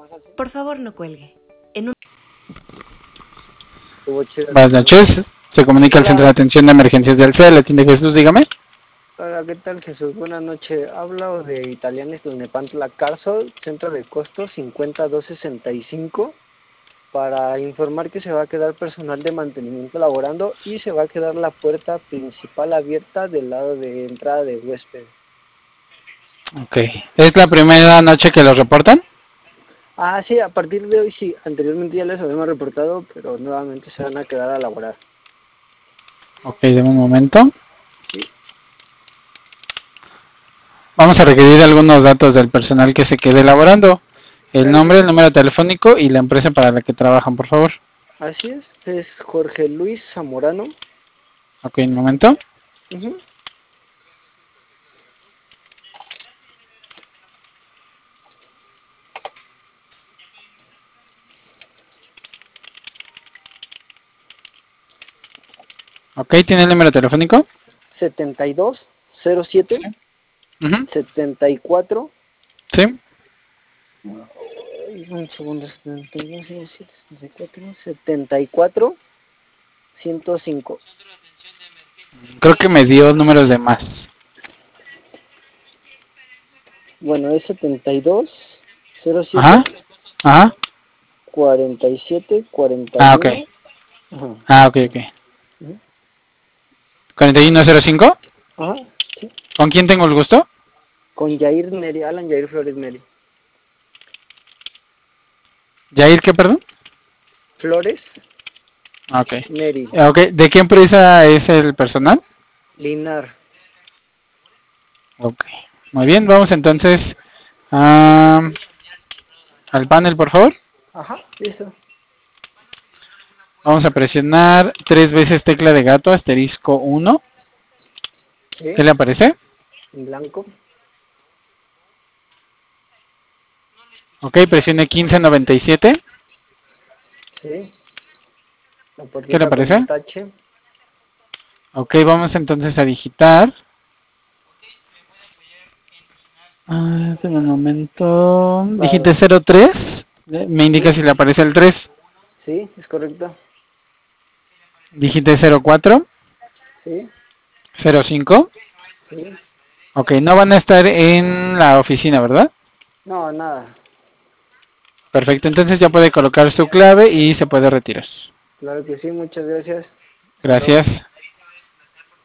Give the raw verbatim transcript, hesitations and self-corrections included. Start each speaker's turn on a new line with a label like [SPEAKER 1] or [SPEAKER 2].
[SPEAKER 1] Por favor, no cuelgue. En un...
[SPEAKER 2] Buenas noches. Se comunica al
[SPEAKER 3] Hola.
[SPEAKER 2] Centro de Atención de Emergencias del C E A. ¿Le atiende Jesús? Dígame.
[SPEAKER 3] Hola, ¿qué tal, Jesús? Buenas noches. Hablo de Italianes Tlalnepantla Carso, centro de costo cincuenta dos sesenta y cinco, para informar que se va a quedar personal de mantenimiento laborando y se va a quedar la puerta principal abierta del lado de entrada de huésped.
[SPEAKER 2] Ok. ¿Es la primera noche que lo reportan?
[SPEAKER 3] Ah, sí, a partir de hoy sí. Anteriormente ya les habíamos reportado, pero nuevamente se van a quedar a laborar.
[SPEAKER 2] Ok, deme un momento.
[SPEAKER 3] Sí.
[SPEAKER 2] Vamos a requerir algunos datos del personal que se quede laborando. El
[SPEAKER 3] Claro
[SPEAKER 2] nombre,
[SPEAKER 3] que
[SPEAKER 2] el
[SPEAKER 3] sí.
[SPEAKER 2] número telefónico y la empresa para la que trabajan, por favor.
[SPEAKER 3] Así es, es Jorge Luis Zamorano.
[SPEAKER 2] Ok, un momento.
[SPEAKER 3] Ujú.
[SPEAKER 2] Ok, ¿tiene el número telefónico?
[SPEAKER 3] setenta y dos cero siete
[SPEAKER 2] Ujú.
[SPEAKER 3] setenta y cuatro.
[SPEAKER 2] Sí.
[SPEAKER 3] Ay, un segundo, setenta y dos, cero siete, setenta y cuatro, setenta y cuatro, ciento cinco.
[SPEAKER 2] Creo que me dio números de más.
[SPEAKER 3] Bueno, es setenta y dos, cero siete,
[SPEAKER 2] Ajá. Ajá.
[SPEAKER 3] cuarenta y siete, cuarenta
[SPEAKER 2] Ah,
[SPEAKER 3] y
[SPEAKER 2] ok.
[SPEAKER 3] uno. Ajá.
[SPEAKER 2] Ah, ok, ok.
[SPEAKER 3] Ujú.
[SPEAKER 2] cuarenta y uno cero cinco.
[SPEAKER 3] Ajá, sí.
[SPEAKER 2] ¿Con quién tengo el gusto?
[SPEAKER 3] Con Yair Neri, Alan Yair Flores Neri.
[SPEAKER 2] ¿Yair qué, perdón?
[SPEAKER 3] Flores
[SPEAKER 2] Ah, ok.
[SPEAKER 3] Neri.
[SPEAKER 2] Ok, ¿de qué empresa es el personal?
[SPEAKER 3] Linar.
[SPEAKER 2] Ok. Muy bien, vamos entonces a, al panel, por favor.
[SPEAKER 3] Ajá, listo.
[SPEAKER 2] Vamos a presionar tres veces tecla de gato, asterisco uno.
[SPEAKER 3] Sí,
[SPEAKER 2] ¿Qué le aparece?
[SPEAKER 3] en blanco.
[SPEAKER 2] Ok, presione quince noventa y siete.
[SPEAKER 3] Sí. La
[SPEAKER 2] ¿Qué le
[SPEAKER 3] puertita con un
[SPEAKER 2] aparece?
[SPEAKER 3] tache.
[SPEAKER 2] Ok, vamos entonces a digitar. Ah, espera un momento. Digite
[SPEAKER 3] Va.
[SPEAKER 2] cero tres. Me indica
[SPEAKER 3] Sí,
[SPEAKER 2] si le aparece el tres.
[SPEAKER 3] sí, es correcto.
[SPEAKER 2] Digite cero cuatro.
[SPEAKER 3] Sí,
[SPEAKER 2] cero cinco.
[SPEAKER 3] sí.
[SPEAKER 2] Ok, no van a estar en la oficina, ¿verdad?
[SPEAKER 3] No, nada.
[SPEAKER 2] Perfecto, entonces ya puede colocar su clave y se puede retirar.
[SPEAKER 3] Claro que sí, muchas gracias. Hasta luego.
[SPEAKER 2] Gracias.